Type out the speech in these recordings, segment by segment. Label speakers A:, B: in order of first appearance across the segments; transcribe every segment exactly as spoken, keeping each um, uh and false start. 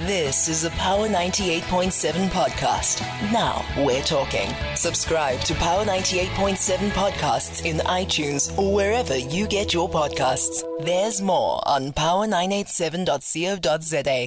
A: This is a Power ninety-eight point seven podcast. Now we're talking. Subscribe to Power ninety-eight point seven podcasts in iTunes or wherever you get your podcasts. There's more on power nine eight seven dot co dot za.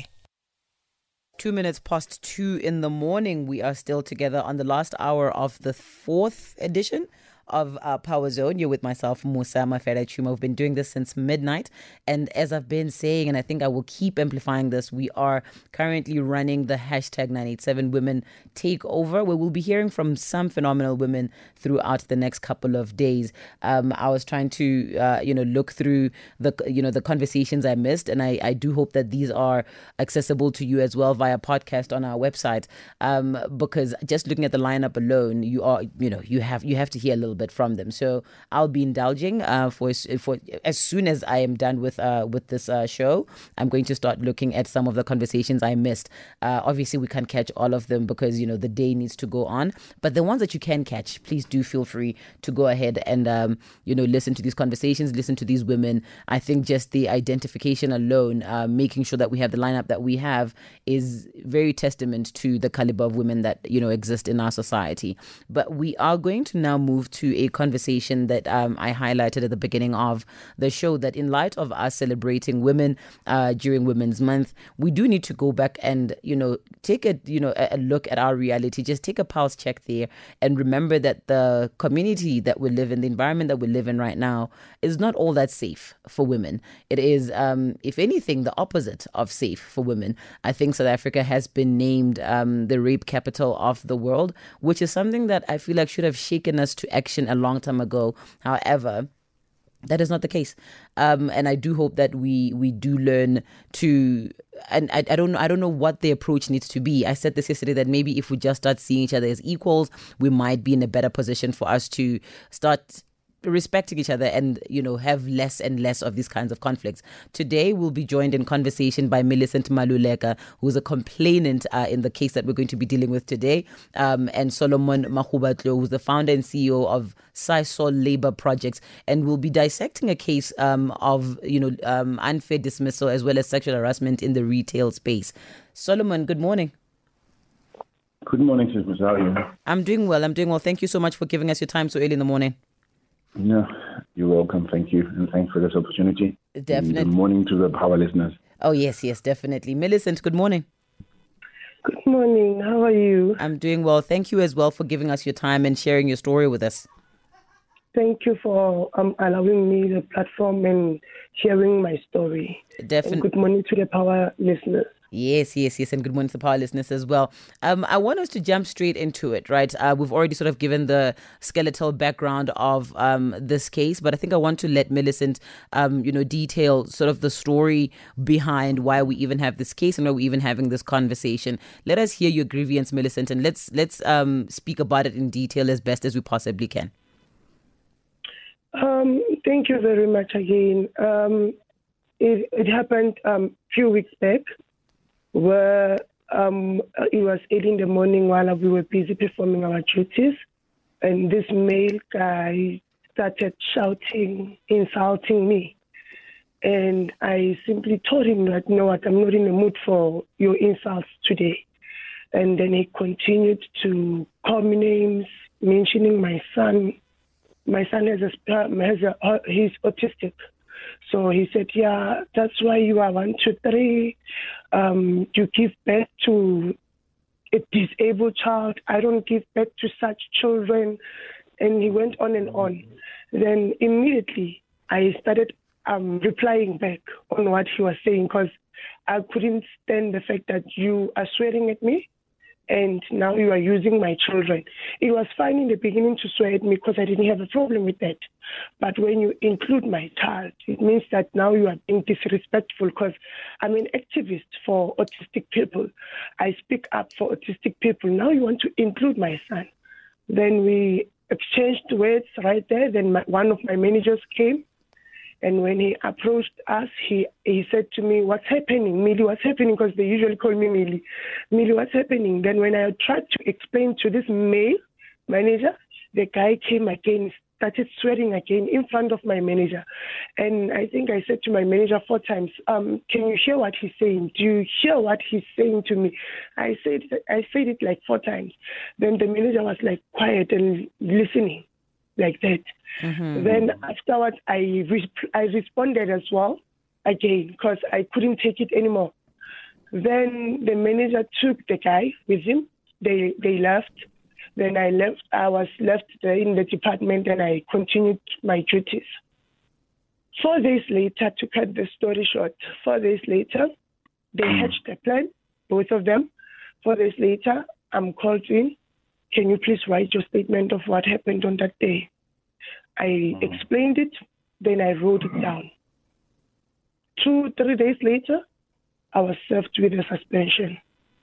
B: Two minutes past two in the morning. We are still together on the last hour of the fourth edition of uh, Power Zone. You're with myself, Musa Mafela Chuma. We've been doing this since midnight. And as I've been saying, and I think I will keep amplifying this, we are currently running the hashtag nine eight seven Women Takeover, where we'll be hearing from some phenomenal women throughout the next couple of days. Um, I was trying to, uh, you know, look through the, you know, the conversations I missed. And I, I do hope that these are accessible to you as well via podcast on our website. Um, because just looking at the lineup alone, you are, you know, you have, you have to hear a little bit from them. So I'll be indulging uh, for for as soon as I am done with uh, with this uh, show. I'm going to start looking at some of the conversations I missed. Uh, obviously, we can't catch all of them because you know the day needs to go on. But the ones that you can catch, please do feel free to go ahead and um, you know listen to these conversations, listen to these women. I think just the identification alone, uh, making sure that we have the lineup that we have, is very testament to the caliber of women that you know exist in our society. But we are going to now move to a conversation that um, I highlighted at the beginning of the show, that in light of us celebrating women uh, during Women's Month, we do need to go back and, you know, take a, you know, a look at our reality, just take a pulse check there and remember that the community that we live in, the environment that we live in right now is not all that safe for women. It is, um, if anything, the opposite of safe for women. I think South Africa has been named um, the rape capital of the world, which is something that I feel like should have shaken us to action a long time ago. However, that is not the case, um, and I do hope that we we do learn to. And I, I don't know. I don't know what the approach needs to be. I said this yesterday that maybe if we just start seeing each other as equals, we might be in a better position for us to start respecting each other and, you know, have less and less of these kinds of conflicts. Today, we'll be joined in conversation by Millicent Maluleka, who's a complainant uh, in the case that we're going to be dealing with today, um, and Solomon Makhubatlo, who's the founder and C E O of Sisol Labor Projects, and we'll be dissecting a case um, of, you know, um, unfair dismissal as well as sexual harassment in the retail space. Solomon, good morning.
C: Good morning, Sister. How are you?
B: I'm doing well. I'm doing well. Thank you so much for giving us your time so early in the morning.
C: Yeah, you're welcome. Thank you. And thanks for this opportunity.
B: Definitely.
C: And good morning to the Power listeners.
B: Oh, yes, yes, definitely. Millicent, good morning.
D: Good morning. How are you?
B: I'm doing well. Thank you as well for giving us your time and sharing your story with us.
D: Thank you for um, allowing me the platform and sharing my story.
B: Definitely.
D: And good morning to the Power listeners.
B: Yes, yes, yes, and good morning to the Power listeners as well. Um, I want us to jump straight into it, right? Uh, we've already sort of given the skeletal background of um, this case, but I think I want to let Millicent, um, you know, detail sort of the story behind why we even have this case and why we're even having this conversation. Let us hear your grievance, Millicent, and let's let's um, speak about it in detail as best as we possibly can.
D: Um, thank you very much again. Um, it, it happened a um, few weeks back, where um, it was eight in the morning while we were busy performing our duties, and this male guy started shouting, insulting me. And I simply told him that, you know what, I'm not in the mood for your insults today. And then he continued to call me names, mentioning my son. My son has a, has a he's autistic. So he said, yeah, that's why you are one, two, three. Um, you give birth to a disabled child. I don't give birth to such children. And he went on and on. Then immediately I started um, replying back on what he was saying, because I couldn't stand the fact that you are swearing at me and now you are using my children. It was fine in the beginning to swear at me because I didn't have a problem with that. But when you include my child, it means that now you are being disrespectful, because I'm an activist for autistic people. I speak up for autistic people. Now you want to include my son. Then we exchanged words right there. Then my, one of my managers came. And when he approached us, he, he said to me, what's happening, Millie, what's happening? Because they usually call me Millie. Millie, what's happening? Then when I tried to explain to this male manager, the guy came again, started swearing again in front of my manager. And I think I said to my manager four times, um, can you hear what he's saying? Do you hear what he's saying to me? I said I said it like four times. Then the manager was like quiet and listening like that. Mm-hmm. Then afterwards, I, re- I responded as well again because I couldn't take it anymore. Then the manager took the guy with him. They they left. Then I left. I was left there in the department, and I continued my duties. Four days later, to cut the story short, four days later, they hatched a plan, both of them. Four days later, I'm called in. Can you please write your statement of what happened on that day? I mm-hmm. explained it, then I wrote it down. Two, three days later, I was served with a suspension.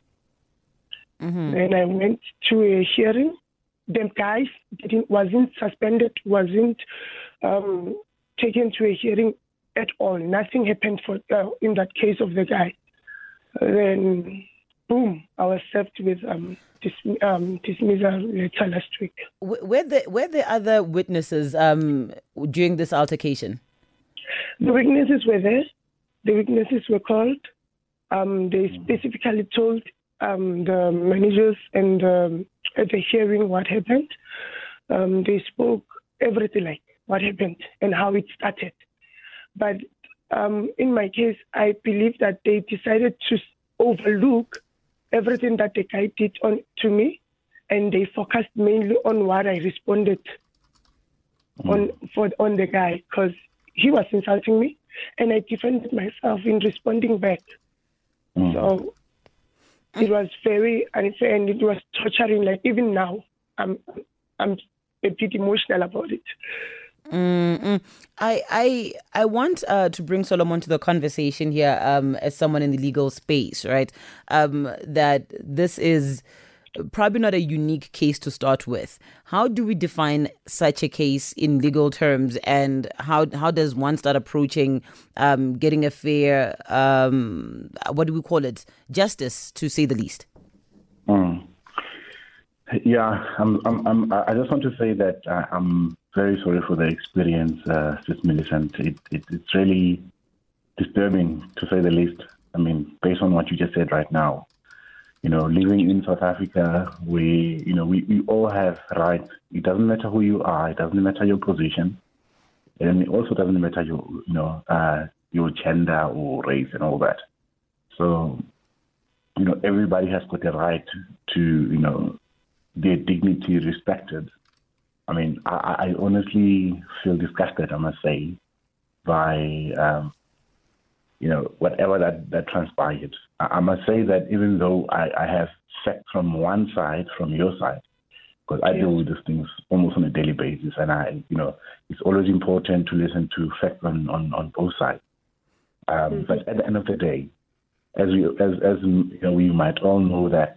D: Mm-hmm. Then I went to a hearing. The guy didn't, wasn't suspended, wasn't um, taken to a hearing at all. Nothing happened for uh, in that case of the guy. Then, boom, I was served with um, dis, um, dismissal letter last week.
B: Were the, were the other witnesses um, during this altercation?
D: The witnesses were there. The witnesses were called. Um, they specifically told um, the managers and um, at the hearing what happened. Um, they spoke everything like what happened and how it started. But um, in my case, I believe that they decided to overlook everything that the guy did on to me, and they focused mainly on what I responded mm. on for on the guy because he was insulting me, and I defended myself in responding back. Mm. So it was very unfair, and it was torturing. Like even now, I'm I'm a bit emotional about it.
B: Mm-mm. I I I want uh, to bring Solomon to the conversation here um, as someone in the legal space, right? Um, that this is probably not a unique case to start with. How do we define such a case in legal terms, and how how does one start approaching um, getting a fair, um, what do we call it, justice, to say the least?
C: Mm. Yeah, I'm, I'm, I'm, I just want to say that uh, I'm very sorry for the experience, uh, Sis Millicent. It, it, it's really disturbing, to say the least. I mean, based on what you just said right now, you know, living in South Africa, we, you know, we, we all have rights. It doesn't matter who you are. It doesn't matter your position, and it also doesn't matter your, you know, uh, your gender or race and all that. So, you know, everybody has got the right to, you know, their dignity respected. I mean, I, I honestly feel disgusted, I must say, by, um, you know, whatever that, that transpired. I, I must say that even though I, I have facts from one side, from your side, because I deal with these things almost on a daily basis, and I, you know, it's always important to listen to facts on, on, on both sides. Um, mm-hmm. But at the end of the day, as we, as, as you know, we might all know that,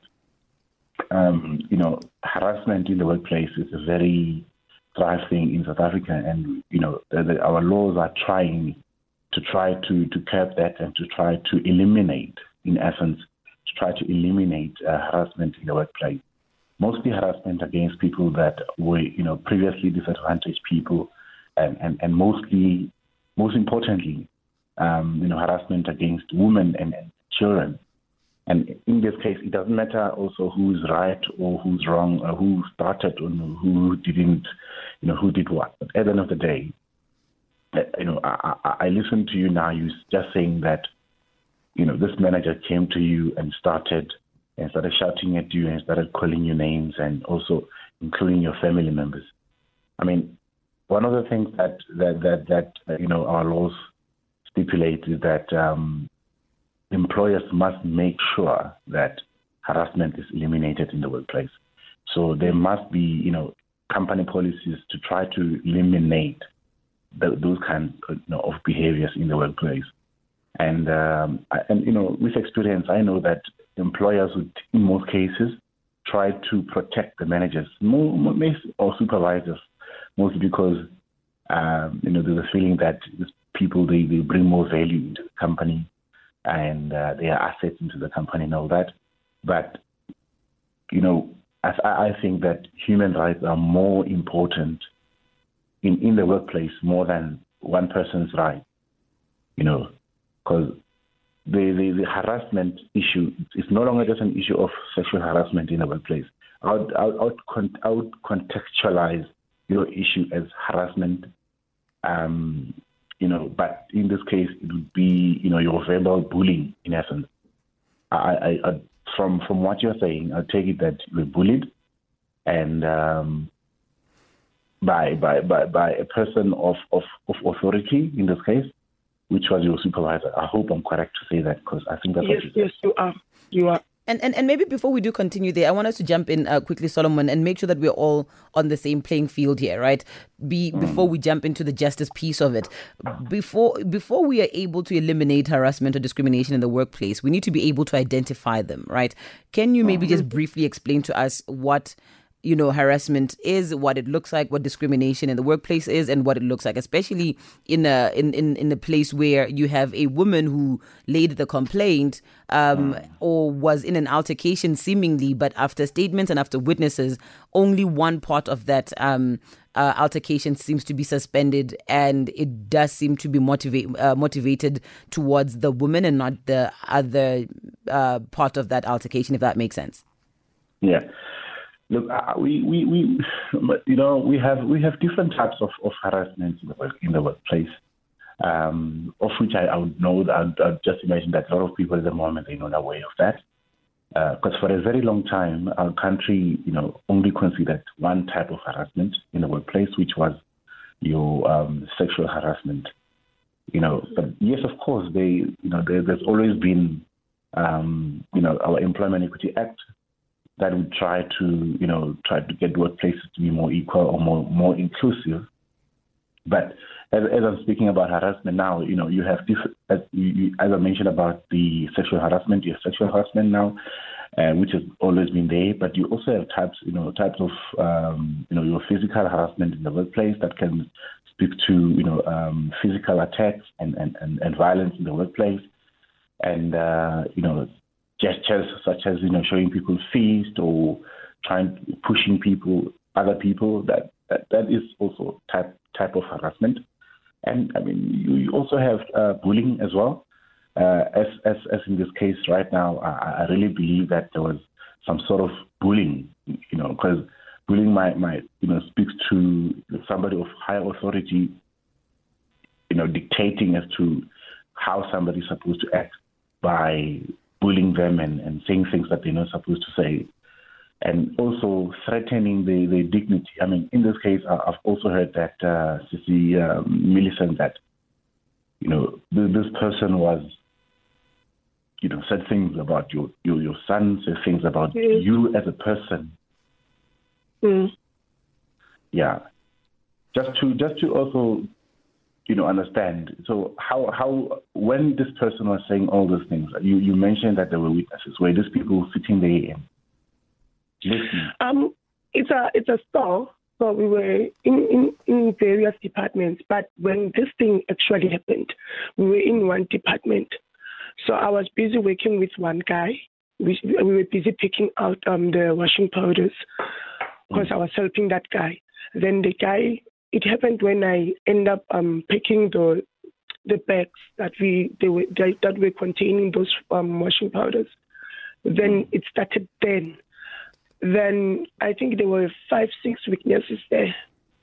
C: Um, you know, harassment in the workplace is a very thrive thing in South Africa, and you know, the, the, our laws are trying to try to, to curb that and to try to eliminate, in essence, to try to eliminate uh, harassment in the workplace. Mostly harassment against people that were, you know, previously disadvantaged people, and, and, and mostly, most importantly, um, you know, harassment against women and, and children. And in this case, it doesn't matter also who's right or who's wrong, or who started or who didn't, you know, who did what. But at the end of the day, you know, I, I, I listen to you now. You just saying that, you know, this manager came to you and started and started shouting at you and started calling you names, and also including your family members. I mean, one of the things that that that, that you know, our laws stipulate is that. Um, Employers must make sure that harassment is eliminated in the workplace. So there must be, you know, company policies to try to eliminate the, those kinds you know, of behaviors in the workplace. And, um, and, you know, with experience, I know that employers would, in most cases, try to protect the managers more, more, or supervisors, mostly because, um, you know, there's a feeling that these people, they, they bring more value into the company, and uh, their assets into the company and all that. But, you know, I, I think that human rights are more important in, in the workplace more than one person's right, you know, because the, the, the harassment issue is no longer just an issue of sexual harassment in the workplace. I would, I would, I would, con- I would contextualize your issue as harassment, um, you know, but in this case, it would be, you know, your verbal bullying, in essence. I, I, I from from what you're saying, I take it that you were bullied, and um, by by by by a person of, of, of authority in this case, which was your supervisor. I hope I'm correct to say that, because I think that's
D: yes,
C: what you
D: yes, you are, you are.
B: And, and and maybe before we do continue there, I want us to jump in uh, quickly, Solomon, and make sure that we're all on the same playing field here, right? Be mm. Before we jump into the justice piece of it, before before we are able to eliminate harassment or discrimination in the workplace, we need to be able to identify them, right? Can you maybe mm. just briefly explain to us what, you know, harassment is, what it looks like, what discrimination in the workplace is, and what it looks like, especially in a in, in, in a place where you have a woman who laid the complaint um, mm. or was in an altercation seemingly, but after statements and after witnesses, only one part of that um, uh, altercation seems to be suspended, and it does seem to be motivate, uh, motivated towards the woman and not the other uh, part of that altercation, if that makes sense.
C: Yeah. Look, uh, we, we, we, you know, we have we have different types of, of harassment in the work in the workplace, um, of which I, I would know. I'd, I'd just imagine that a lot of people at the moment are not aware of that, because uh, for a very long time our country, you know, only considered one type of harassment in the workplace, which was your um, sexual harassment. You know, but yes, of course, they, you know, there, there's always been, um, you know, our Employment Equity Act that would try to, you know, try to get workplaces to be more equal or more more inclusive. But as, as I'm speaking about harassment now, you know, you have different, as, you, you, as I mentioned about the sexual harassment, you have sexual harassment now, uh, which has always been there. But you also have types, you know, types of, um, you know, your physical harassment in the workplace that can speak to, you know, um, physical attacks and, and, and, and violence in the workplace, and uh, you know, gestures such as, you know, showing people feast or trying pushing people, other people. That that, that is also type type of harassment. And I mean, you, you also have uh, bullying as well. Uh, as as as in this case right now, I, I really believe that there was some sort of bullying. You know, because bullying might might you know speaks to somebody of high authority, you know, dictating as to how somebody's supposed to act by bullying them and, and saying things that they're not supposed to say, and also threatening the, the dignity. I mean, in this case, I've also heard that uh, Sissy um, Millicent, that, you know, this person was, you know, said things about your your, your son, said things about mm. you as a person.
D: Mm.
C: Yeah, just to just to also, you know, understand. So how how when this person was saying all those things, you, you mentioned that there were witnesses. Were these people sitting there and listening?
D: Um, it's a it's a store. So we were in, in, in various departments, but when this thing actually happened, we were in one department. So I was busy working with one guy. We, we were busy picking out um, the washing powders because mm. I was helping that guy. Then the guy, it happened when I end up um, picking the the bags that we they were they, that were containing those um, washing powders. Then it started then. Then I think there were five, six witnesses there.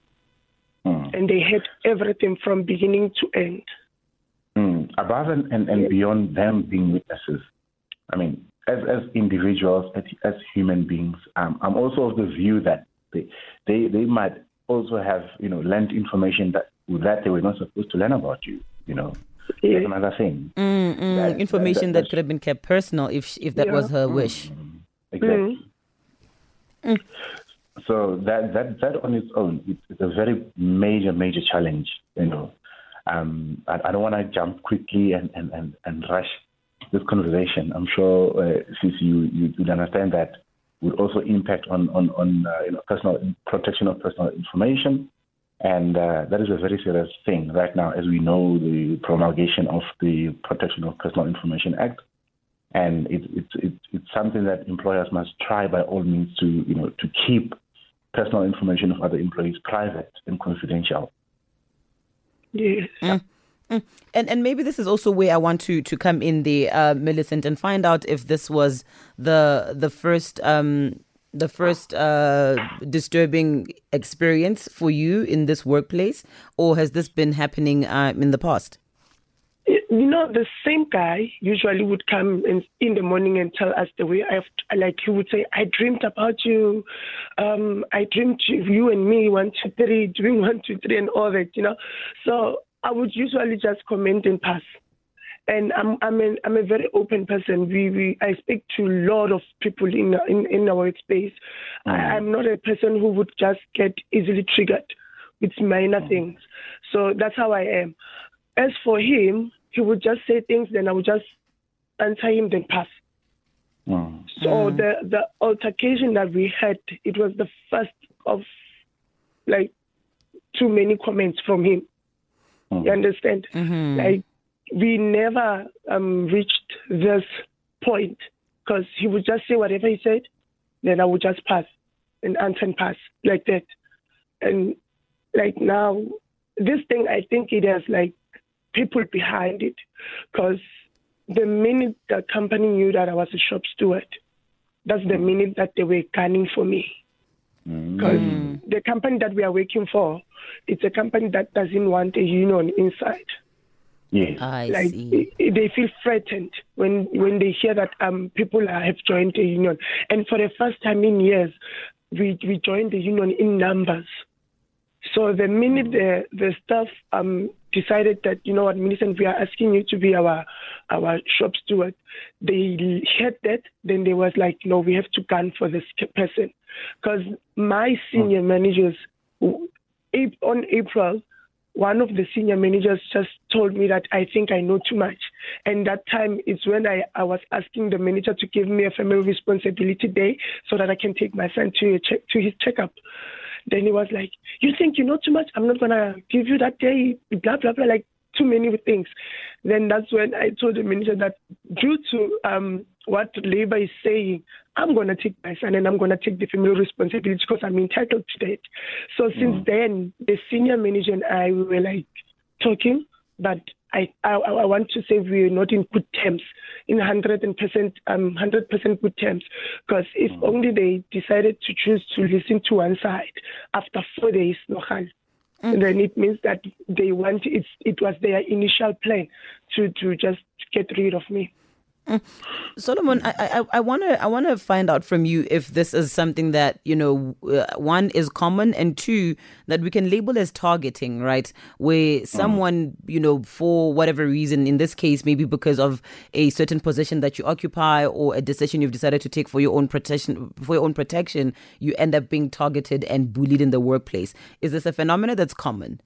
D: Mm. And they had everything from beginning to end.
C: Mm. Above and, and, and yes. beyond them being witnesses, I mean, as as individuals, as, as human beings, um, I'm also of the view that they, they they might also have, you know, learned information that that they were not supposed to learn about you, you know.
D: Yeah.
C: That's another thing.
B: Mm, mm, that, information that, that, that could have been kept personal if if that yeah. was her wish.
C: Mm, exactly.
B: Mm.
C: So that, that that on its own, it's, it's a very major, major challenge, you know. Um, I, I don't want to jump quickly and, and, and, and rush this conversation. I'm sure, uh, since you, you would understand that would also impact on, on, on uh, you know, personal protection of personal information. And uh, that is a very serious thing right now, as we know the promulgation of the Protection of Personal Information Act. And it, it, it, it's something that employers must try by all means to, you know, to keep personal information of other employees private and confidential.
D: Yes.
B: Mm. Mm. And and maybe this is also where I want to to come in there, uh, Millicent, and find out if this was the the first um the first uh disturbing experience for you in this workplace, or has this been happening uh, in the past?
D: You know, the same guy usually would come in, in the morning and tell us the way I've, like he would say, I dreamed about you. Um, I dreamed you and me, one, two, three, doing one, two, three, and all that, you know. So I would usually just comment and pass. And I'm I'm a, I'm a very open person. We we I speak to a lot of people in in, in our workspace. Mm. I, I'm not a person who would just get easily triggered with minor mm. things. So that's how I am. As for him, he would just say things, then I would just answer him, then pass. Mm. So mm. the, the altercation that we had, it was the first of, like, too many comments from him. Mm. You understand? Mm-hmm. Like, we never um, reached this point because he would just say whatever he said, then I would just pass and answer and pass like that. And, like, now, this thing, I think it has, like, people behind it, because the minute the company knew that I was a shop steward, that's the minute that they were gunning for me. Because mm. the company that we are working for, it's a company that doesn't want a union inside.
C: Yes.
B: I
D: like
B: see.
D: It, they feel threatened when when they hear that um people are, have joined a union. And for the first time in years, we we joined the union in numbers. So the minute the the staff um decided that, you know what, Millicent, we are asking you to be our our shop steward, they heard that, then they was like, no, we have to gun for this person. Because my senior managers, on April, one of the senior managers just told me that I think I know too much. And that time is when I, I was asking the manager to give me a family responsibility day so that I can take my son to a check, to his checkup. Then he was like, you think you know too much? I'm not going to give you that day, blah, blah, blah, like too many things. Then that's when I told the manager that due to um, what labor is saying, I'm going to take my son and I'm going to take the family responsibility because I'm entitled to that. So mm. since then, the senior manager and I we were like talking, but I, I I want to say we're not in good terms, in one hundred percent um one hundred percent good terms, because if mm. only they decided to choose to listen to one side after four days, mm. then it means that they want it. It was their initial plan to to just get rid of me.
B: Mm. Solomon, I I, I want to I want to find out from you if this is something that, you know, uh, one is common, and two, that we can label as targeting, right? Where someone, mm. you know, for whatever reason, in this case, maybe because of a certain position that you occupy or a decision you've decided to take for your own protection, for your own protection, you end up being targeted and bullied in the workplace. Is this a phenomenon that's common?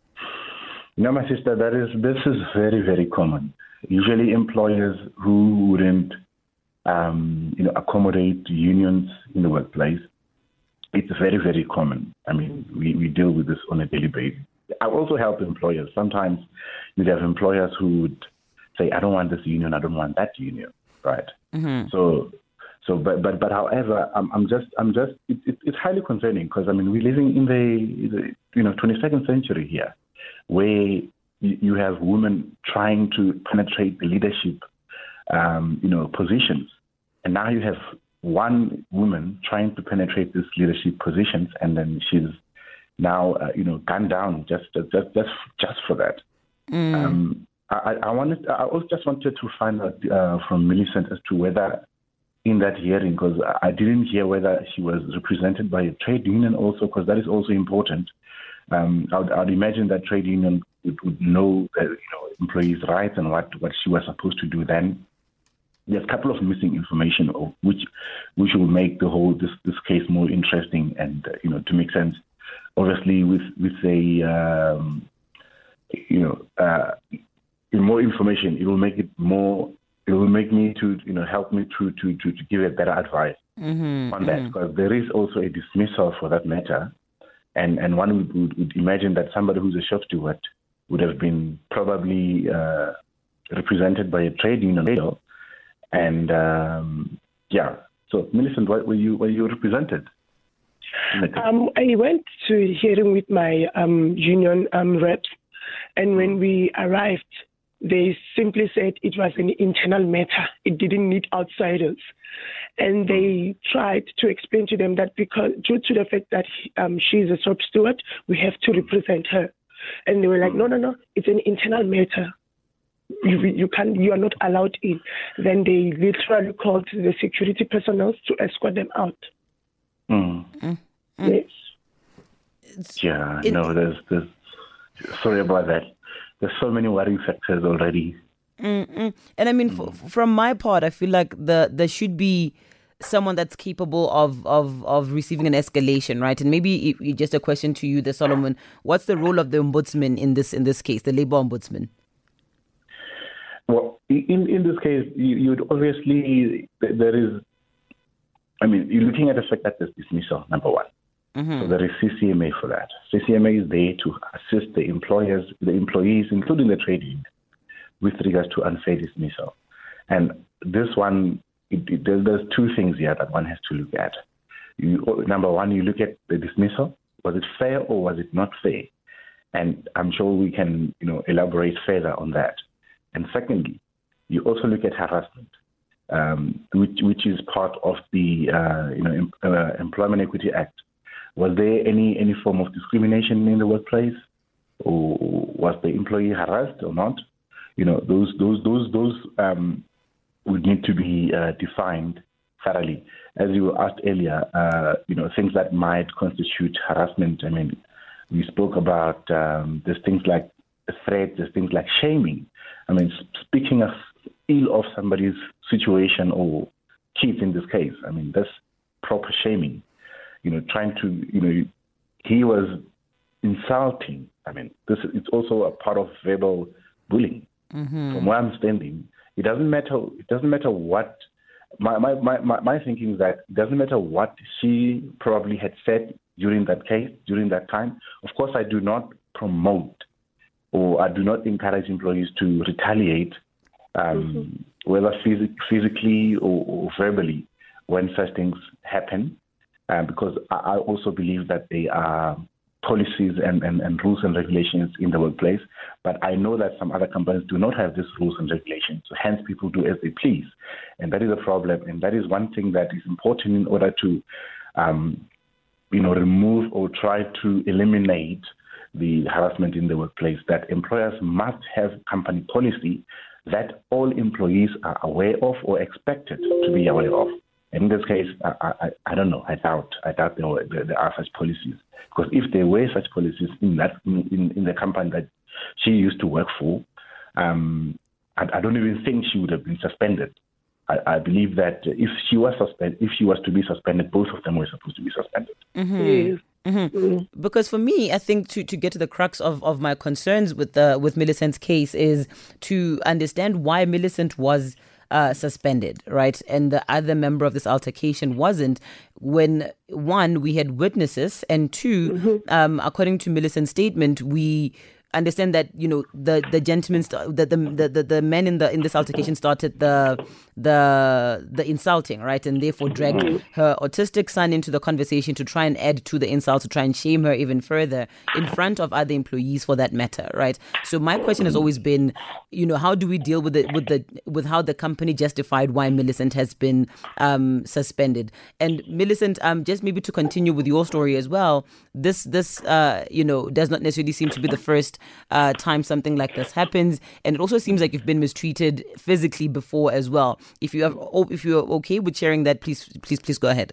C: No, my sister, that is this is very, very common. Usually employers who wouldn't, um, you know, accommodate unions in the workplace, it's very, very common. I mean, we, we deal with this on a daily basis. I also help employers. Sometimes you'd have employers who would say, I don't want this union, I don't want that union, right? Mm-hmm. So, so, but, but, but, however, I'm, I'm just, I'm just, it, it, it's highly concerning because I mean, we're living in the, the, you know, twenty-second century here, where you have women trying to penetrate the leadership, um, you know, positions, and now you have one woman trying to penetrate these leadership positions, and then she's now, uh, you know, gunned down just, just, just, just for that. Mm. Um, I, I wanted, I also just wanted to find out uh, from Millicent as to whether, in that hearing, because I didn't hear whether she was represented by a trade union also, because that is also important. Um, I would, I would imagine that trade union would, would know, uh, you know, employees' rights and what, what she was supposed to do then. There's a couple of missing information of which which will make the whole this, this case more interesting and uh, you know, to make sense. Obviously, with with a um, you know uh, more information, it will make it more. It will make me to you know help me to to to, to give a better advice mm-hmm, on that, mm-hmm. because there is also a dismissal for that matter. And and one would, would, would imagine that somebody who's a shop steward would have been probably uh, represented by a trade union, and um, yeah. So, Millicent, what were you were you represented?
D: Um, I went to hearing with my um, union um, reps, and when we arrived, they simply said it was an internal matter. It didn't need outsiders. And they tried to explain to them that because due to the fact that um, she's a shop steward, we have to represent her. And they were like, no, no, no, it's an internal matter. You, you can you are not allowed in. Then they literally called the security personnel to escort them out.
C: Mm.
B: Mm.
D: Yes.
C: Yeah,
B: It-
C: no, there's, there's, sorry about that. There's so many worrying factors already.
B: Mm-mm. And I mean, f- from my part, I feel like the there should be someone that's capable of, of, of receiving an escalation, right? And maybe it, it- just a question to you, the Solomon. What's the role of the ombudsman in this in this case, the labor ombudsman?
C: Well, in, in this case, you, you'd obviously, there is, I mean, you're looking at the fact that there's dismissal, number one.
B: Mm-hmm.
C: So there is C C M A for that. C C M A is there to assist the employers, the employees, including the trade union, with regards to unfair dismissal. And this one, it, it, there- there's two things here that one has to look at. You, number one, you look at the dismissal. Was it fair or was it not fair? And I'm sure we can, you know, elaborate further on that. And secondly, you also look at harassment, um, which, which is part of the, uh, you know, em, uh, Employment Equity Act. Was there any, any form of discrimination in the workplace, or was the employee harassed or not? You know, those those those those um, would need to be uh, defined thoroughly. As you asked earlier, uh, you know, things that might constitute harassment. I mean, we spoke about um, there's things like threats, there's things like shaming. I mean, speaking of ill of somebody's situation or kids in this case. I mean, that's proper shaming. You know, trying to, you know, he was insulting. I mean, this it's also a part of verbal bullying.
B: Mm-hmm.
C: From my understanding, it doesn't matter. It doesn't matter what. My, my, my, my, my thinking is that it doesn't matter what she probably had said during that case, during that time. Of course, I do not promote or I do not encourage employees to retaliate, um, mm-hmm. whether phys- physically or, or verbally, when such things happen. Uh, because I also believe that there are policies and, and, and rules and regulations in the workplace. But I know that some other companies do not have these rules and regulations. So hence people do as they please. And that is a problem. And that is one thing that is important in order to, um, you know, remove or try to eliminate the harassment in the workplace, that employers must have company policy that all employees are aware of or expected to be aware of. In this case, I, I, I don't know. I doubt. I doubt there, were, there, there are such policies. Because if there were such policies in that in, in the company that she used to work for, um, I, I don't even think she would have been suspended. I, I believe that if she was suspended, if she was to be suspended, both of them were supposed to be suspended.
B: Mm-hmm.
D: Yes.
B: Mm-hmm.
D: Mm.
B: Because for me, I think to, to get to the crux of, of my concerns with the with Millicent's case is to understand why Millicent was Uh, suspended, right? And the other member of this altercation wasn't, when one, we had witnesses, and two, mm-hmm. um, according to Millicent's statement, we understand that, you know, the the gentleman, st- the, the the the men in the in this altercation started the the the insulting, right, and therefore dragged her autistic son into the conversation to try and add to the insult, to try and shame her even further in front of other employees, for that matter, right? So my question has always been, you know, how do we deal with it with the with how the company justified why Millicent has been um, suspended? And Millicent, um, just maybe to continue with your story as well, this this uh, you know, does not necessarily seem to be the first uh, time something like this happens, and it also seems like you've been mistreated physically before as well. If you have, if you're okay with sharing that, please, please, please go ahead.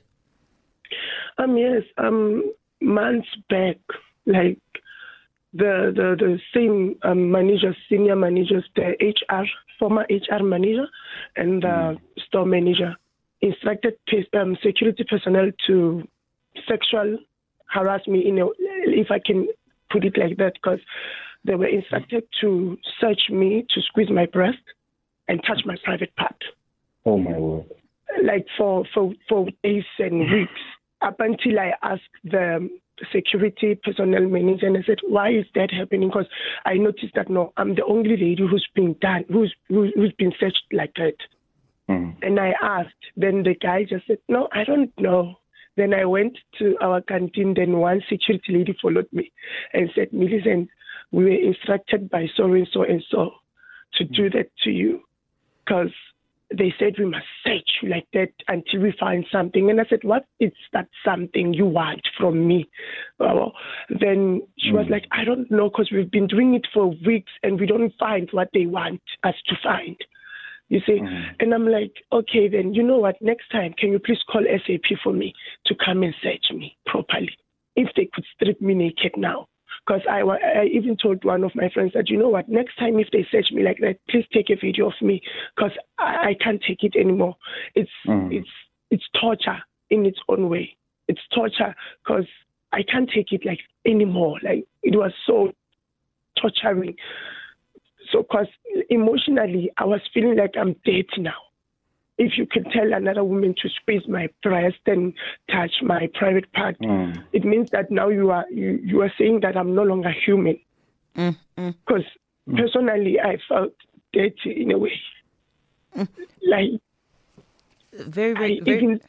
D: Um, yes. Um, months back, like the the the same um, managers, senior managers, the H R, former H R manager, and the mm. store manager instructed um, security personnel to sexual harass me. In a, if I can put it like that, because they were instructed to search me, to squeeze my breast, and touch my private part.
C: Oh my word!
D: Like for, for, for days and weeks, up until I asked the security personnel manager, and I said, "Why is that happening?" Because I noticed that no, I'm the only lady who's been done, who's who's been searched like that. Mm. And I asked, then the guy just said, "No, I don't know. Then I went to our canteen. Then one security lady followed me and said, Millicent, we were instructed by so and so and so to do that to you because they said we must search you like that until we find something. And I said, what is that something you want from me? Uh, then she was like, I don't know, because we've been doing it for weeks and we don't find what they want us to find. You see? Mm. And I'm like, okay, then you know what? Next time, can you please call S A P for me to come and search me properly? If they could strip me naked now. Because I, I even told one of my friends that, you know what, next time if they search me like that, please take a video of me because I, I can't take it anymore. It's mm. it's it's torture in its own way. It's torture because I can't take it like anymore. Like it was so torturing. So because emotionally, I was feeling like I'm dead now. If you could tell another woman to squeeze my breast and touch my private part, mm. it means that now you are you, you are saying that I'm no longer human. Because mm, mm. mm. personally, I felt dirty in a way. Mm. Like
B: very, very,
D: I
B: very.
D: Even,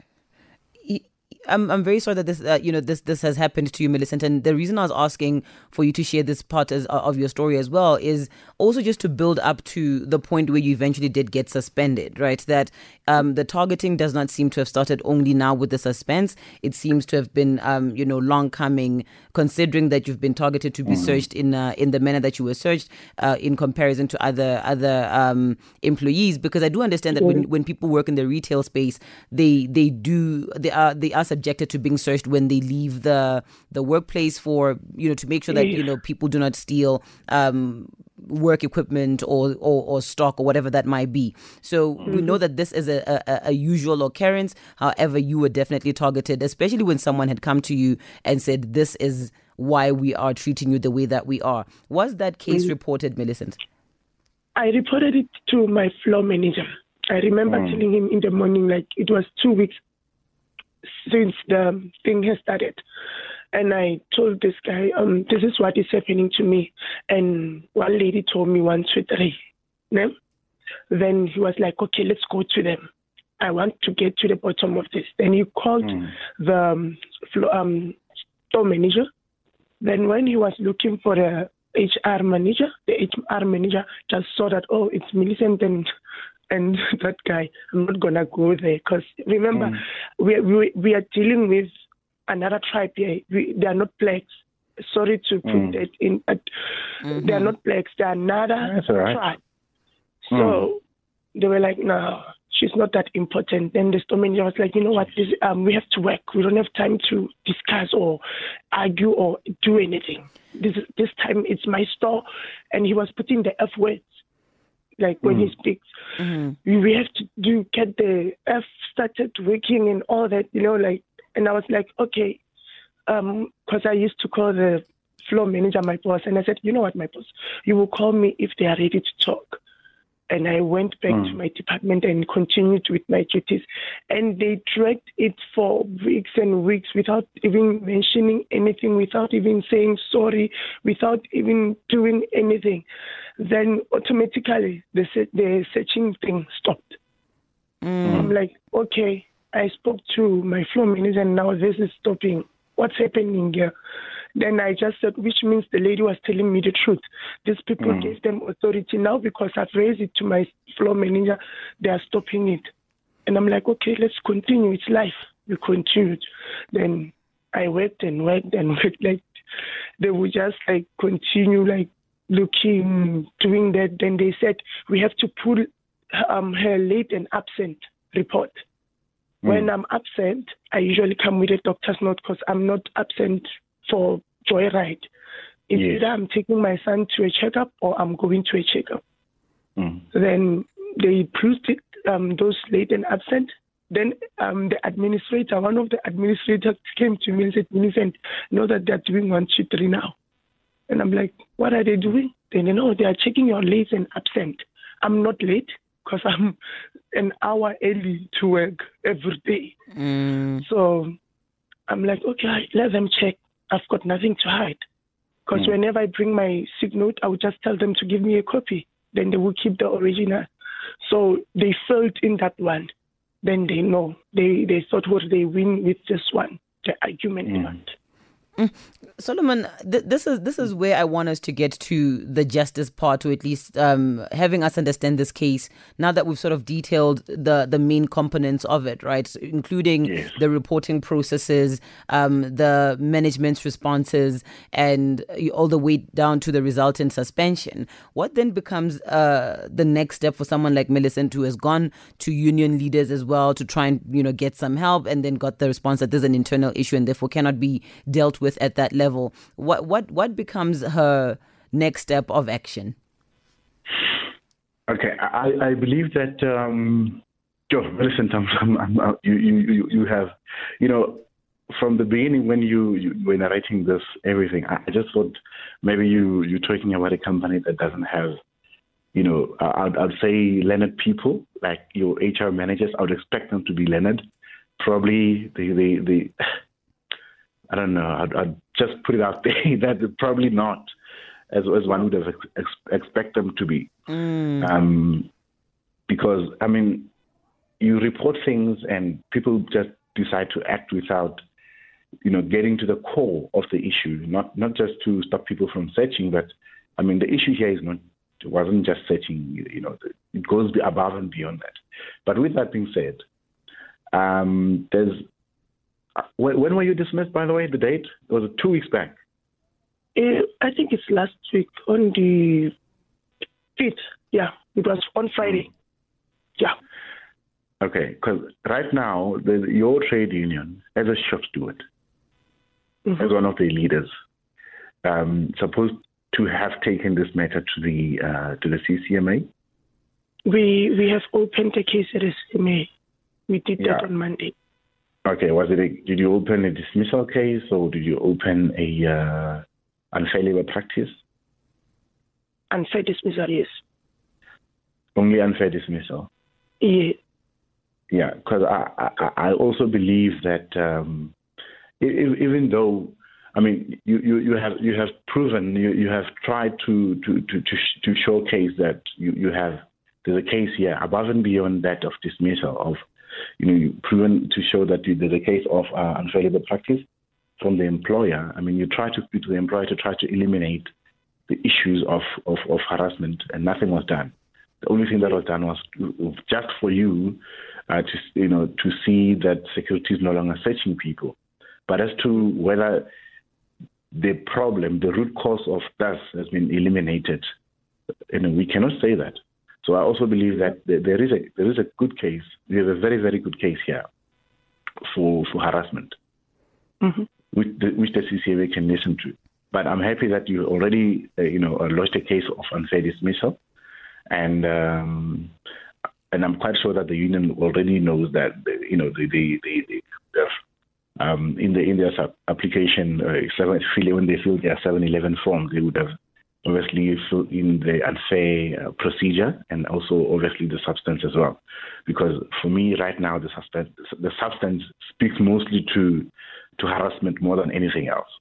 B: I'm I'm very sorry that this uh, you know this this has happened to you, Millicent. And the reason I was asking for you to share this part as, of your story as well is also just to build up to the point where you eventually did get suspended, right? That um, the targeting does not seem to have started only now with the suspense. It seems to have been um, you know long coming, considering that you've been targeted to be mm-hmm. searched in uh, in the manner that you were searched uh, in comparison to other other um, employees. Because I do understand that when, when people work in the retail space, they they do they are they are subjected to being searched when they leave the the workplace for, you know, to make sure that, you know, people do not steal um, work equipment or, or or stock or whatever that might be. So mm-hmm. we know that this is a, a, a usual occurrence. However, you were definitely targeted, especially when someone had come to you and said, this is why we are treating you the way that we are. Was that case mm-hmm. reported, Millicent?
D: I reported it to my floor manager. I remember mm. telling him in the morning, like it was two weeks since the thing has started. And I told this guy, um, this is what is happening to me. And one lady told me one, two, three. No? Then he was like, okay, let's go to them. I want to get to the bottom of this. Then he called mm. the um, um, store manager. Then when he was looking for the H R manager, the H R manager just saw that, oh, it's Millicent and And that guy, I'm not going to go there because remember, mm. we, we we are dealing with another tribe here. We, they are not blacks. Sorry to put mm. that in. Uh, mm-hmm. They are not blacks. They are another
C: That's all right.
D: tribe. So mm. they were like, no, she's not that important. Then the store manager was like, you know what, this, um, we have to work. We don't have time to discuss or argue or do anything. This this time it's my store. And he was putting the F words. Like when mm. he speaks, mm-hmm. we have to do get the F started working and all that, you know, like, and I was like, okay, um, because I used to call the floor manager my boss, and I said, you know what, my boss, you will call me if they are ready to talk. And I went back mm. to my department and continued with my duties. And they dragged it for weeks and weeks without even mentioning anything, without even saying sorry, without even doing anything. Then automatically the, the searching thing stopped. Mm. I'm like, okay, I spoke to my floor manager and now this is stopping. What's happening here? Then I just said, which means the lady was telling me the truth. These people mm. gave them authority now because I've raised it to my floor manager. They are stopping it. And I'm like, okay, let's continue. It's life. We continued. Then I worked and worked and worked. Like they would just like continue like looking, doing that. Then they said, we have to pull um, her late and absent report. Mm. When I'm absent, I usually come with a doctor's note because I'm not absent for joyride. It's yes. either I'm taking my son to a checkup or I'm going to a checkup. Mm. Then they proved it, um, those late and absent. Then um, the administrator, one of the administrators came to me and said, Millicent, know that they're doing one, two, three now. And I'm like, what are they doing? Then, you know, they are checking your late and absent. I'm not late because I'm an hour early to work every day. Mm. So I'm like, okay, let them check. I've got nothing to hide. Because mm. whenever I bring my sick note, I would just tell them to give me a copy. Then they will keep the original. So they filled in that one. then they know. They they thought what they win with this one, the argument. Mm.
B: Mm. Solomon, th- this is this is where I want us to get to the justice part, or at least um, having us understand this case now that we've sort of detailed the, the main components of it, right? So including yes. the reporting processes, um, the management's responses, and all the way down to the resultant suspension. What then becomes uh, the next step for someone like Millicent, who has gone to union leaders as well to try and, you know, get some help, and then got the response that there's an internal issue and therefore cannot be dealt with at that level? What what what becomes her next step of action?
C: Okay, I, I believe that um, Joe, listen, I'm, I'm, I'm, you, you you have, you know, from the beginning when you, you were narrating this everything, I just thought maybe you you're talking about a company that doesn't have, you know, I'd, I'd say learned people like your H R managers. I would expect them to be learned. Probably the the the. I don't know. I'd, I'd just put it out there that probably not as as one would have ex- expect them to be, mm. um, because I mean, you report things and people just decide to act without, you know, getting to the core of the issue. Not not just to stop people from searching, but I mean, the issue here is not it wasn't just searching. You know, it goes above and beyond that. But with that being said, um, there's. When, when were you dismissed, by the way, the date? It was two weeks back.
D: Uh, I think it's last week on the fifth. Yeah, it was on Friday. Yeah.
C: Okay, because right now, the, your trade union, as a shop steward, mm-hmm. as one of the leaders, um, supposed to have taken this matter to the uh, to the C C M A?
D: We we have opened a case at the C C M A. We did yeah. that on Monday.
C: Okay, was it? A, did you open a dismissal case or did you open a uh, unfair labor practice?
D: Unfair dismissal, yes.
C: Only unfair dismissal.
D: Yeah.
C: Yeah, because I, I I also believe that um, even though I mean you, you, you have you have proven you, you have tried to to to to, to showcase that you, you have there's a case here above and beyond that of dismissal of. You know, you've proven to show that you, there's a case of uh, unfair labor practice from the employer. I mean, you try to speak to the employer to try to eliminate the issues of, of, of harassment, and nothing was done. The only thing that was done was just for you uh, to, you know, to see that security is no longer searching people. But as to whether the problem, the root cause of that has been eliminated, you know, we cannot say that. So I also believe that there is a there is a good case. We have a very very good case here for for harassment, mm-hmm. which the, which the C C M A can listen to. But I'm happy that you already uh, you know lodged a case of unfair dismissal, and um, and I'm quite sure that the union already knows that you know the the the, the, the um, in the in their application uh, when they filled their seven eleven form, they would have. Obviously, in the unfair uh, procedure and also obviously the substance as well, because for me right now the substance the substance speaks mostly to to harassment more than anything else.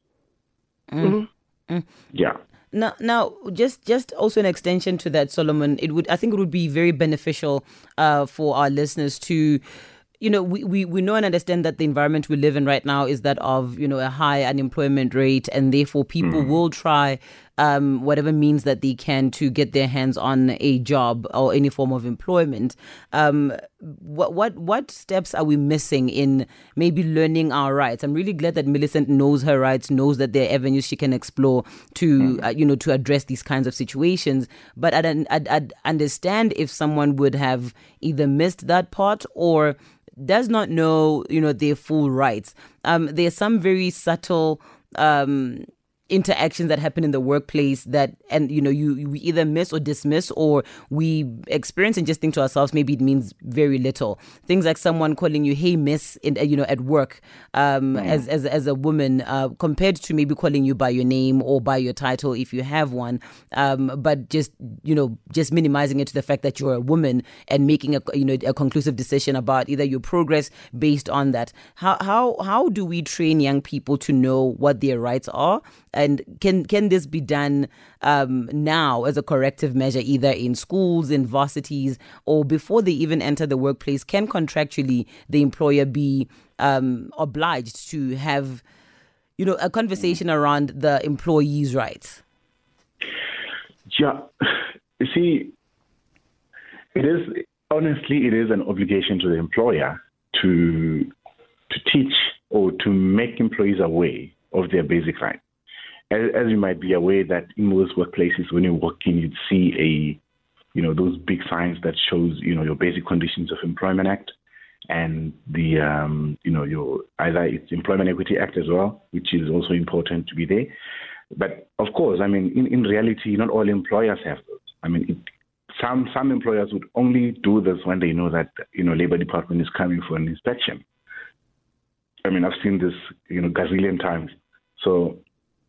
C: Mm-hmm. Mm. Yeah.
B: Now, now, just just also an extension to that, Solomon. It would I think it would be very beneficial uh, for our listeners to. You know, we, we, we know and understand that the environment we live in right now is that of, you know, a high unemployment rate, and therefore people mm. will try um, whatever means that they can to get their hands on a job or any form of employment. Um, what what what steps are we missing in maybe learning our rights? I'm really glad that Millicent knows her rights, knows that there are avenues she can explore to, mm. uh, you know, to address these kinds of situations. But I'd, I'd, I'd understand if someone would have either missed that part or does not know, you know, their full rights. Um, there's some very subtle um, interactions that happen in the workplace that, and, you know, you we either miss or dismiss, or we experience and just think to ourselves, maybe it means very little. Things like someone calling you, hey, miss, in, you know, at work um, mm. as, as as a woman, uh, compared to maybe calling you by your name or by your title if you have one, um, but just, you know, just minimizing it to the fact that you're a woman and making a, you know, a conclusive decision about either your progress based on that. How how how do we train young people to know what their rights are And can can this be done um, now as a corrective measure, either in schools, in varsities, or before they even enter the workplace? Can contractually the employer be um, obliged to have, you know, a conversation around the employee's rights?
C: Yeah, you see, it is honestly it is an obligation to the employer to to teach or to make employees aware of their basic rights. As, as you might be aware that in most workplaces, when you walk in, you'd see a, you know, those big signs that shows, you know, your basic conditions of Employment Act and the, um, you know, your either it's Employment Equity Act as well, which is also important to be there. But of course, I mean, in, in reality, not all employers have those. I mean, it, some some employers would only do this when they know that, you know, Labor Department is coming for an inspection. I mean, I've seen this, you know, gazillion times. So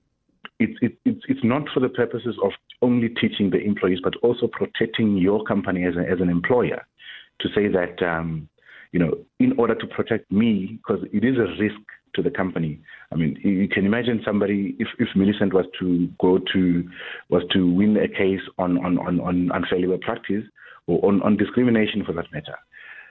C: it's it, it's it's not for the purposes of only teaching the employees, but also protecting your company as, a, as an employer, to say that, um, you know, in order to protect me, because it is a risk to the company. I mean, you can imagine somebody, if, if Millicent was to go to, was to win a case on, on, on, on unfair labor practice or on, on discrimination for that matter,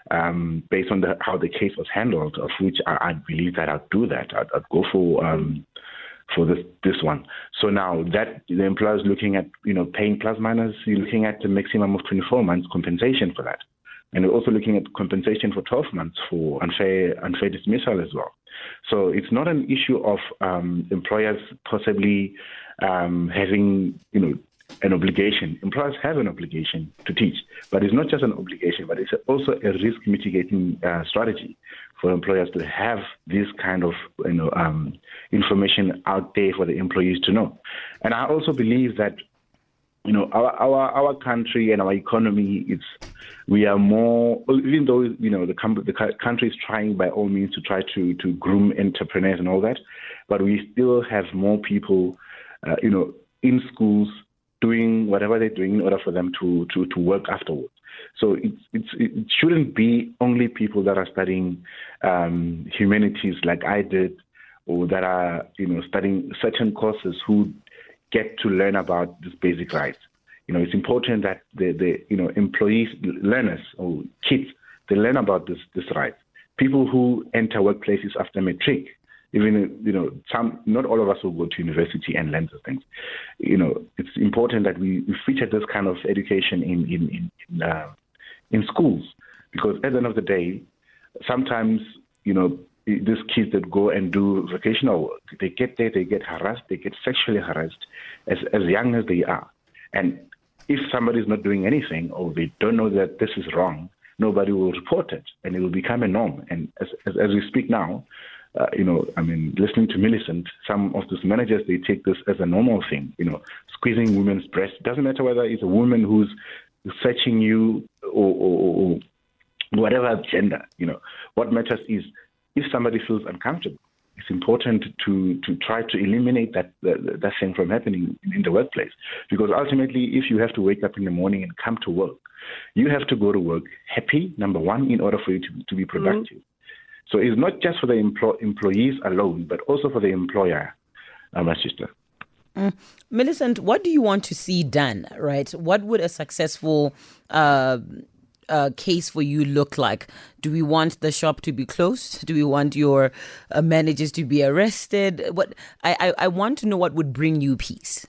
C: um, based on the, how the case was handled, of which I, I believe that I'd do that. I'd, I'd go for um, for this this one. So now that the employer is looking at, you know, paying plus minus, you're looking at the maximum of twenty-four months compensation for that. And we're also looking at compensation for twelve months for unfair unfair dismissal as well. So it's not an issue of um, employers possibly um, having, you know, an obligation. Employers have an obligation to teach, but it's not just an obligation, but it's also a risk mitigating uh, strategy for employers to have this kind of, you know, um, information out there for the employees to know. And I also believe that, you know, our, our, our country and our economy, it's, we are more, even though, you know, the, the country is trying by all means to try to, to groom entrepreneurs and all that, but we still have more people, uh, you know, in schools doing whatever they're doing in order for them to, to, to work afterwards. So it's, it's, it shouldn't be only people that are studying um, humanities like I did, or that are, you know, studying certain courses who get to learn about these basic rights. You know, it's important that the, the you know, employees, learners or kids, they learn about this this rights. People who enter workplaces after matric, even, you know, some, not all of us will go to university and learn those things. You know, it's important that we, we feature this kind of education in in in in, uh, in schools, because at the end of the day, sometimes, you know, these kids that go and do vocational work, they get there, they get harassed, they get sexually harassed as, as young as they are. And if somebody is not doing anything, or they don't know that this is wrong, nobody will report it, and it will become a norm. And as, as, as we speak now, uh, you know, I mean, listening to Millicent, some of those managers, they take this as a normal thing, you know, squeezing women's breasts. It doesn't matter whether it's a woman who's searching you or, or, or whatever gender, you know. What matters is, if somebody feels uncomfortable, it's important to, to try to eliminate that, that that thing from happening in the workplace. Because ultimately, if you have to wake up in the morning and come to work, you have to go to work happy, number one, in order for you to, to be productive. Mm-hmm. So it's not just for the empl- employees alone, but also for the employer, uh, my sister.
B: Mm. Millicent, what do you want to see done, right? What would a successful uh, uh, case for you look like? Do we want the shop to be closed? Do we want your uh, managers to be arrested? What I, I, I want to know what would bring you peace.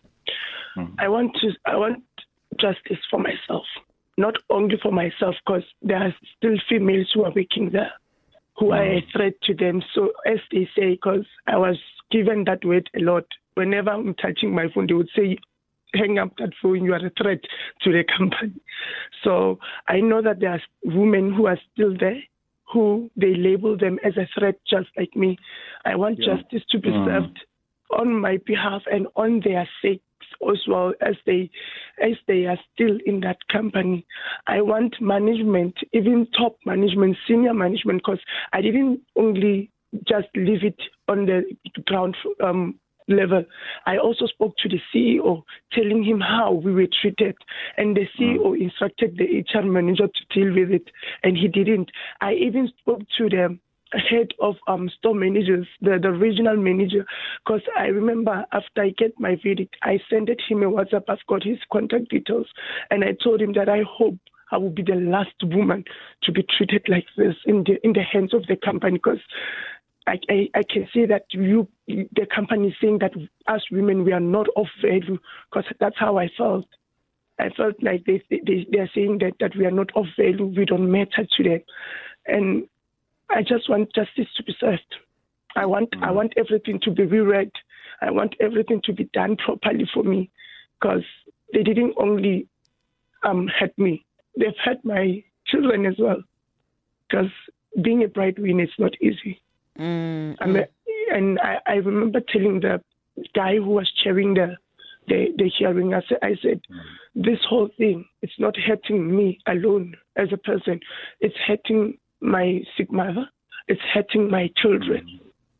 D: I want to. I want justice for myself, not only for myself, because there are still females who are working there, who are a threat to them. So as they say, because I was given that word a lot. Whenever I'm touching my phone, they would say, hang up that phone, you are a threat to the company. So I know that there are women who are still there, who they label them as a threat just like me. I want yeah. justice to be mm. served on my behalf and on their sakes as well, as they as they are still in that company. I want management, even top management, senior management, because I didn't only just leave it on the ground um, level. I also spoke to the C E O, telling him how we were treated, and the C E O instructed the H R manager to deal with it, and he didn't. I even spoke to the head of um, store managers, the, the regional manager, because I remember after I get my verdict, I sent him a WhatsApp. I've got his contact details, and I told him that I hope I will be the last woman to be treated like this in the in the hands of the company, because I, I, I can see that you, the company is saying that us women, we are not of value, because that's how I felt. I felt like they, they, they are saying that, that we are not of value, we don't matter to them. And I just want justice to be served. I want mm. I want everything to be reread. I want everything to be done properly for me, because they didn't only um, hurt me, they've hurt my children as well, because being a breadwinner is not easy.
B: Mm,
D: I'm a, and I, I remember telling the guy who was chairing the the, the hearing, I said, I said, this whole thing, it's not hurting me alone as a person. It's hurting my sick mother. It's hurting my children.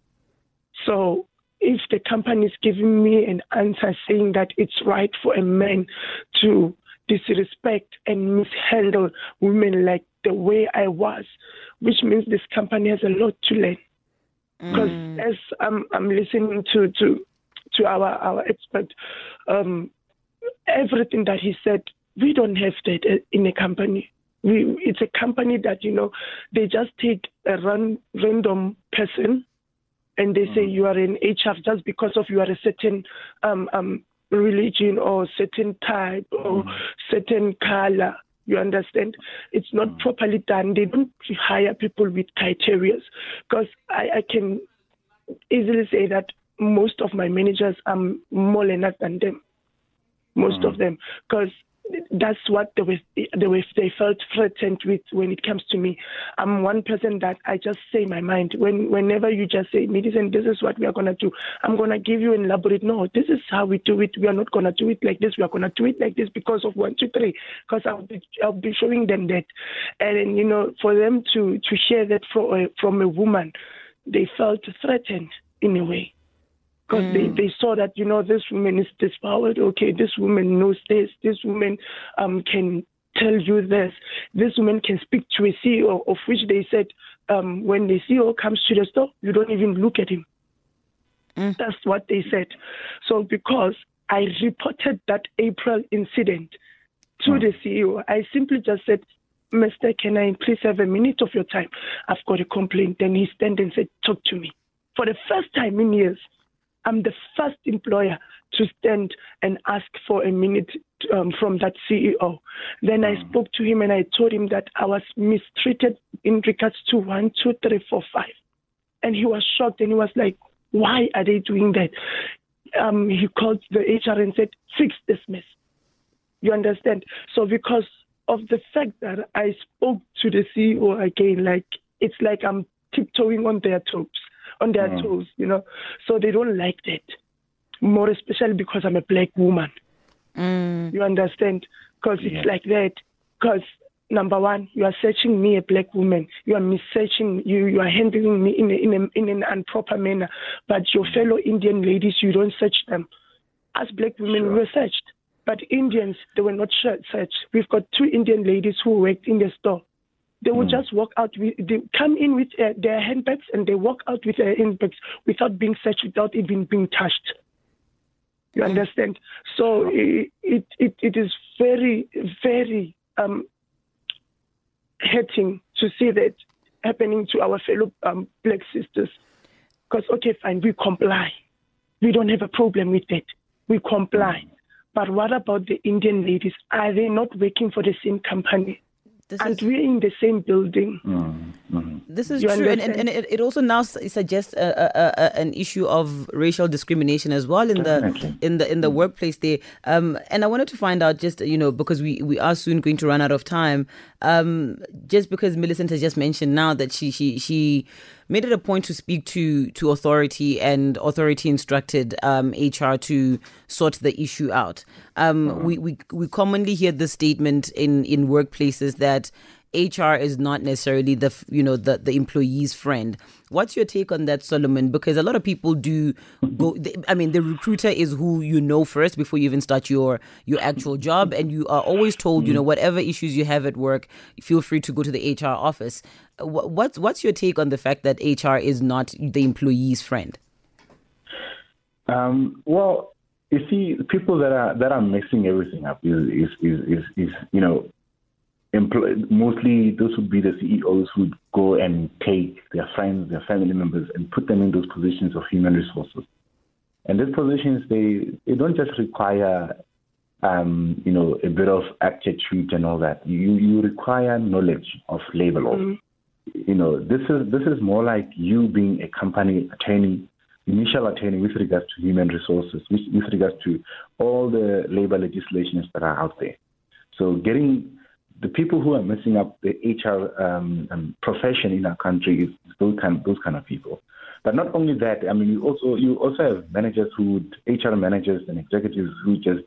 D: So if the company is giving me an answer saying that it's right for a man to disrespect and mishandle women like the way I was, which means this company has a lot to learn. Because mm. as I'm, I'm listening to, to, to our, our expert, um, everything that he said, we don't have that in a company. We, it's a company that, you know, they just take a run, random person and they mm. say you are an H R just because of you are a certain um, um, religion or certain type or mm. certain color. You understand? It's not mm. properly done. They don't hire people with criteria, because I, I can easily say that most of my managers are more learned than them. Most mm. of them, because that's what they were, they were, they felt threatened with when it comes to me. I'm one person that I just say my mind. When whenever you just say, "Medicine, this is what we are gonna do," I'm gonna give you an elaborate. No, this is how we do it. We are not gonna do it like this. We are gonna do it like this because of one, two, three. Because I'll be I'll be showing them that, and you know, for them to to share that from a, from a woman, they felt threatened in a way. Because mm. they, they saw that, you know, this woman is dispowered. Okay, this woman knows this. This woman um, can tell you this. This woman can speak to a C E O, of which they said um, when the C E O comes to the store, you don't even look at him. Mm. That's what they said. So because I reported that April incident to mm. the C E O, I simply just said, "Mister, can I please have a minute of your time? I've got a complaint." Then he stand and said, "Talk to me." For the first time in years, I'm the first employer to stand and ask for a minute um, from that C E O. Then mm. I spoke to him and I told him that I was mistreated in regards to one, two, three, four, five. And he was shocked and he was like, "Why are they doing that?" Um, he called the H R and said, "Fix this mess." You understand? So because of the fact that I spoke to the C E O again, like it's like I'm tiptoeing on their toes. on their mm. toes, you know. So they don't like that. More especially because I'm a black woman. Mm. You understand? Because yeah. it's like that. Because, number one, you are searching me, a black woman. You are mis-searching, you, you are handling me in, a, in, a, in an improper manner. But your fellow Indian ladies, you don't search them. As black women, sure. we were searched. But Indians, they were not searched. We've got two Indian ladies who worked in the store. They would mm. just walk out, with, they come in with uh, their handbags and they walk out with their handbags without being searched, without even being touched. You mm. understand? So it, it, it, it is very, very um, hurting to see that happening to our fellow um, black sisters. Because, okay, fine, we comply. We don't have a problem with that. We comply. Mm. But what about the Indian ladies? Are they not working for the same company? This and is, we're in the same building.
B: Mm-hmm. This is you true. And, and, and it also now suggests a, a, a, an issue of racial discrimination as well in Definitely. the in the in the mm-hmm. workplace there. Um, and I wanted to find out, just, you know, because we, we are soon going to run out of time, um, just because Millicent has just mentioned now that she she she made it a point to speak to to authority, and authority instructed um, H R to sort the issue out. Um, mm-hmm. we, we we commonly hear this statement in, in workplaces that H R is not necessarily the you know the, the employee's friend. What's your take on that, Solomon? Because a lot of people do go. I mean, the recruiter is who you know first before you even start your your actual job, and you are always told, you know, whatever issues you have at work, feel free to go to the H R office. What's what's your take on the fact that H R is not the employee's friend?
C: Um, well, you see, people that are that are messing everything up is is is, is, is you know. Employ- mostly those would be the C E Os who go and take their friends, their family members, and put them in those positions of human resources. And these positions, they, they don't just require, um, you know, a bit of aptitude and all that. You you require knowledge of labor law. Mm-hmm. You know, this is this is more like you being a company attorney, initial attorney with regards to human resources, with, with regards to all the labor legislations that are out there. So getting the people who are messing up the H R um, um, profession in our country is those kind, those kind of people. But not only that, I mean, you also you also have managers who, would, H R managers and executives who just,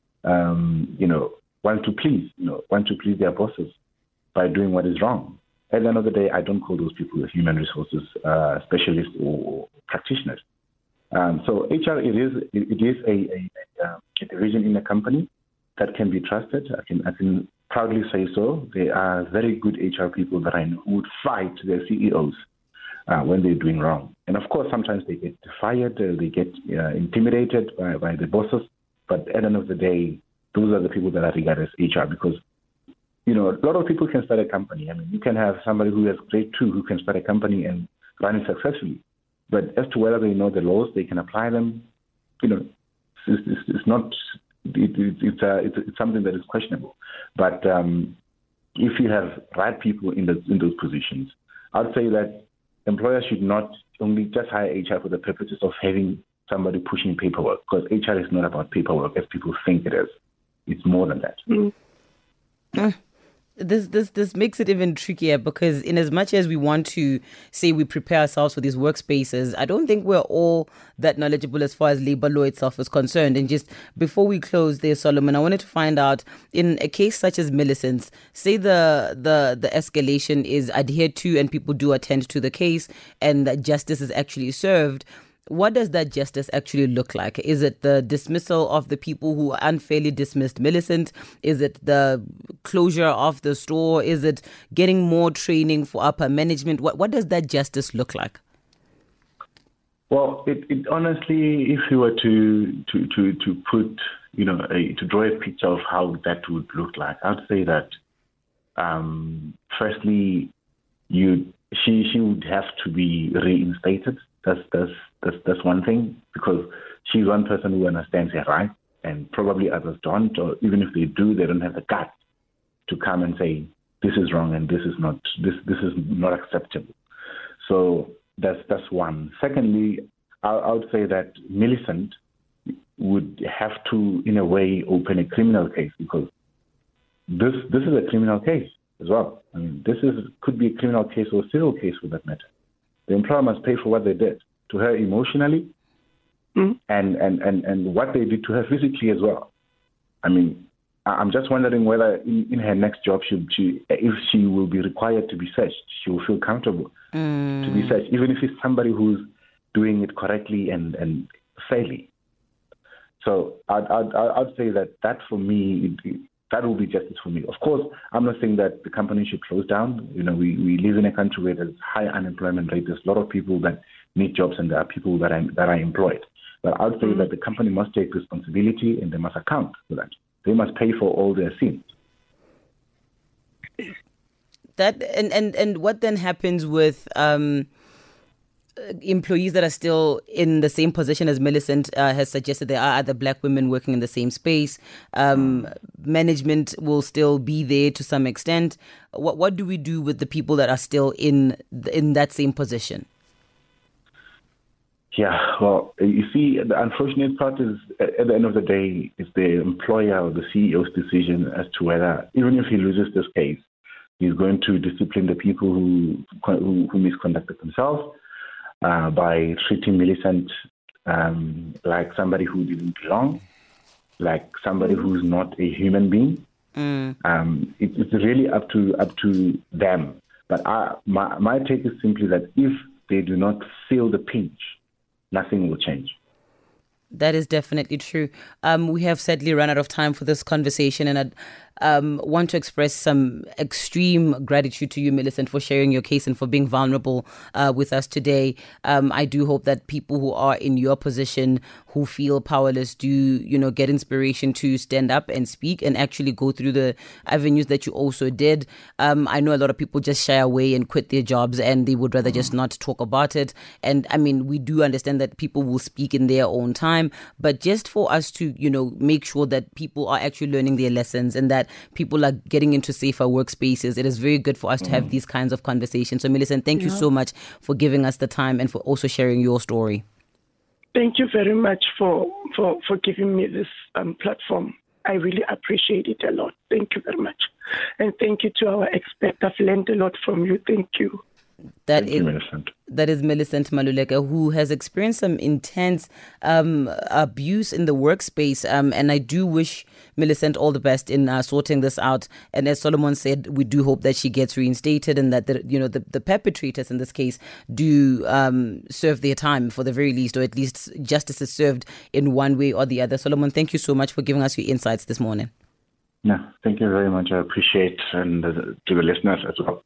C: um, you know, want to please, you know, want to please their bosses by doing what is wrong. At the end of the day, I don't call those people human resources uh, specialists or practitioners. Um, so H R, it is it is a, a, a division in a company that can be trusted. I can I can. proudly say so. There are very good H R people that I know who would fight their C E Os uh, when they're doing wrong. And of course, sometimes they get fired, uh, they get uh, intimidated by, by the bosses. But at the end of the day, those are the people that I regard as H R because, you know, a lot of people can start a company. I mean, you can have somebody who has grade two who can start a company and run it successfully. But as to whether they know the laws, they can apply them, you know, it's, it's, it's not... It, it, it's, uh, it's, it's something that is questionable. But um, if you have right people in, the, in those positions, I'd say that employers should not only just hire H R for the purposes of having somebody pushing paperwork, because H R is not about paperwork as people think it is. It's more than that.
B: Mm. Mm. This this this makes it even trickier because in as much as we want to say we prepare ourselves for these workspaces, I don't think we're all that knowledgeable as far as labor law itself is concerned. And just before we close there, Solomon, I wanted to find out, in a case such as Millicent's, say the the the escalation is adhered to and people do attend to the case and that justice is actually served. What does that justice actually look like? Is it the dismissal of the people who unfairly dismissed Millicent? Is it the closure of the store? Is it getting more training for upper management? What what does that justice look like?
C: Well, it, it honestly, if you were to to to to put, you know, a, to draw a picture of how that would look like, I'd say that um, firstly, you she she would have to be reinstated. That's that's that's that's one thing, because she's one person who understands her rights, and probably others don't, or even if they do, they don't have the guts to come and say this is wrong and this is not this this is not acceptable. So that's that's one. Secondly, I, I would say that Millicent would have to, in a way, open a criminal case, because this this is a criminal case as well. I mean, this is could be a criminal case or a civil case for that matter. The employer must pay for what they did to her emotionally, mm. and, and, and, and what they did to her physically as well. I mean, I'm just wondering whether in, in her next job, she, she, if she will be required to be searched, she will feel comfortable mm. to be searched, even if it's somebody who's doing it correctly and, and fairly. So I'd, I'd, I'd say that that for me, it, that will be justice for me. Of course, I'm not saying that the company should close down. You know, we, we live in a country where there's high unemployment rate. There's a lot of people that need jobs, and there are people that are, that are employed. But I would say mm-hmm. that the company must take responsibility and they must account for that. They must pay for all their sins.
B: That and, and, and what then happens with um, employees that are still in the same position as Millicent uh, has suggested? There are other black women working in the same space. Um, management will still be there to some extent. What what do we do with the people that are still in in that same position?
C: Yeah, well, you see, the unfortunate part is, at the end of the day, it's the employer or the C E O's decision as to whether, even if he loses this case, he's going to discipline the people who who, who misconducted themselves uh, by treating Millicent um, like somebody who didn't belong, like somebody who's not a human being, Mm. Um, it, it's really up to up to them. But I, my my take is simply that if they do not feel the pinch, nothing will change.
B: That is definitely true. Um, we have sadly run out of time for this conversation, and I'd um, want to express some extreme gratitude to you, Millicent, for sharing your case and for being vulnerable uh, with us today. Um, I do hope that people who are in your position, who feel powerless, do, you know, get inspiration to stand up and speak and actually go through the avenues that you also did. Um, I know a lot of people just shy away and quit their jobs, and they would rather just not talk about it. And I mean, we do understand that people will speak in their own time, but just for us to, you know, make sure that people are actually learning their lessons and that people are getting into safer workspaces, it is very good for us mm. to have these kinds of conversations. So, Millicent, thank yeah. you so much for giving us the time and for also sharing your story.
D: Thank you very much for, for, for giving me this um, platform. I really appreciate it a lot. Thank you very much. And thank you to our experts. I've learned a lot from you. Thank you.
B: That
C: Thank
B: is
C: you, Millicent.
B: That is Millicent Maluleka, who has experienced some intense um, abuse in the workspace. Um, and I do wish Millicent all the best in uh, sorting this out. And as Solomon said, we do hope that she gets reinstated and that the, you know the, the perpetrators in this case do um, serve their time for the very least, or at least justice is served in one way or the other. Solomon, thank you so much for giving us your insights this morning.
C: No, thank you very much. I appreciate, and uh, to the listeners as well.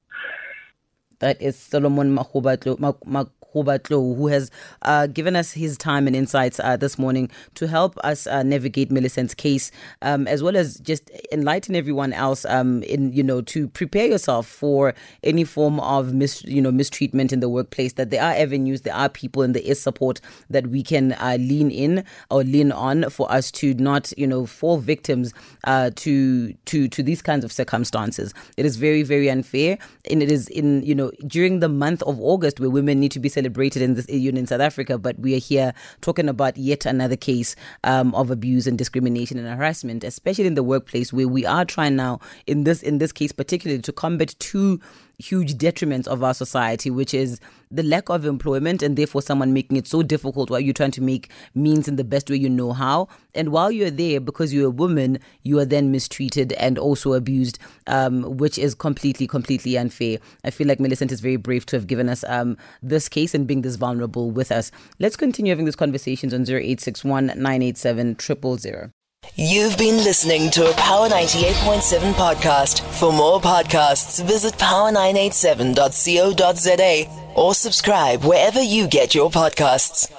B: That is Solomon Makgobatlo, Makgobatlo, who has uh, given us his time and insights uh, this morning to help us uh, navigate Millicent's case, um, as well as just enlighten everyone else um, in, you know, to prepare yourself for any form of mis, you know, mistreatment in the workplace, that there are avenues, there are people, and there is support that we can uh, lean in or lean on for us to not, you know, fall victims uh, to, to, to these kinds of circumstances. It is very, very unfair, and it is in, you know, during the month of August where women need to be celebrated in this in South Africa, but we are here talking about yet another case um, of abuse and discrimination and harassment, especially in the workplace, where we are trying now in this in this case particularly to combat two huge detriments of our society, which is the lack of employment and therefore someone making it so difficult while you're trying to make means in the best way you know how. And while you're there, because you're a woman, you are then mistreated and also abused, um, which is completely, completely unfair. I feel like Millicent is very brave to have given us um, this case and being this vulnerable with us. Let's continue having these conversations on zero eight six one, nine eight seven, zero zero zero.
A: You've been listening to a Power ninety-eight point seven podcast. For more podcasts, visit power nine eight seven dot co dot za or subscribe wherever you get your podcasts.